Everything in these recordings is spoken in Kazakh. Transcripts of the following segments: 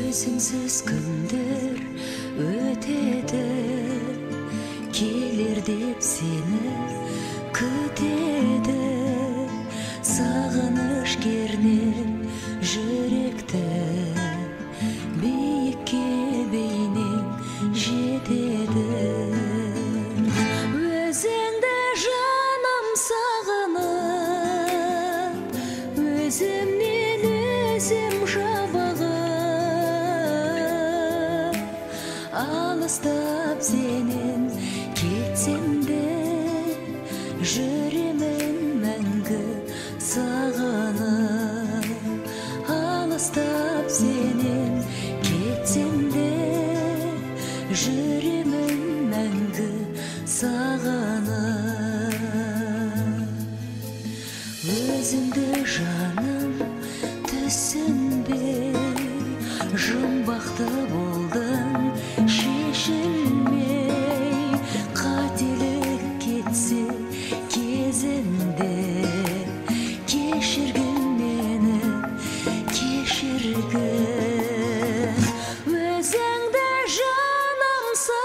Өзіңсіз күндер өтеді, келер деп сені күтеді. Сағыныш кернеп жүректі, биікке бейнең жетеді. Өзіңді жаным сағынып, өзімнен өзім жабығып, алыстап сенен кетсем де, жүремін мәңгі сағынып. Алыстап сенен кетсем де, жүремін мәңгі сағынып. Өзіңді жаным түсінбей, жұмбақты болдың шешілмей. Қателік кетсе кезінде, кешіргін мені, кешіргін. Өзіңді жаным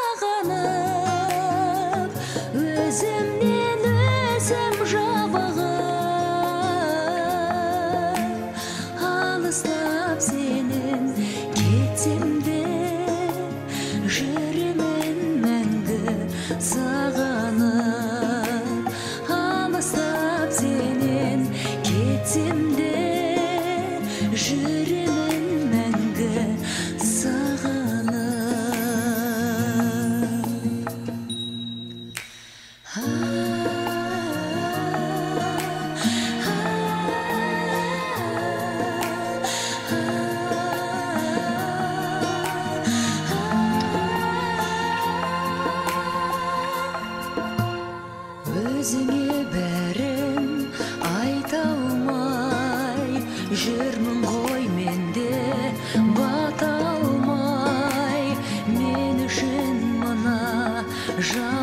сағынып, өзімнен өзім жабығып, алыстап сенен кетсем де, жүремін мәңгі сағынып. Алыстап сенен кетсем де, жүремін мәңгі сағынып. Өзіңе бәрін айта алмай жүрмін ғой менде, бата алмай. Мен үшін мына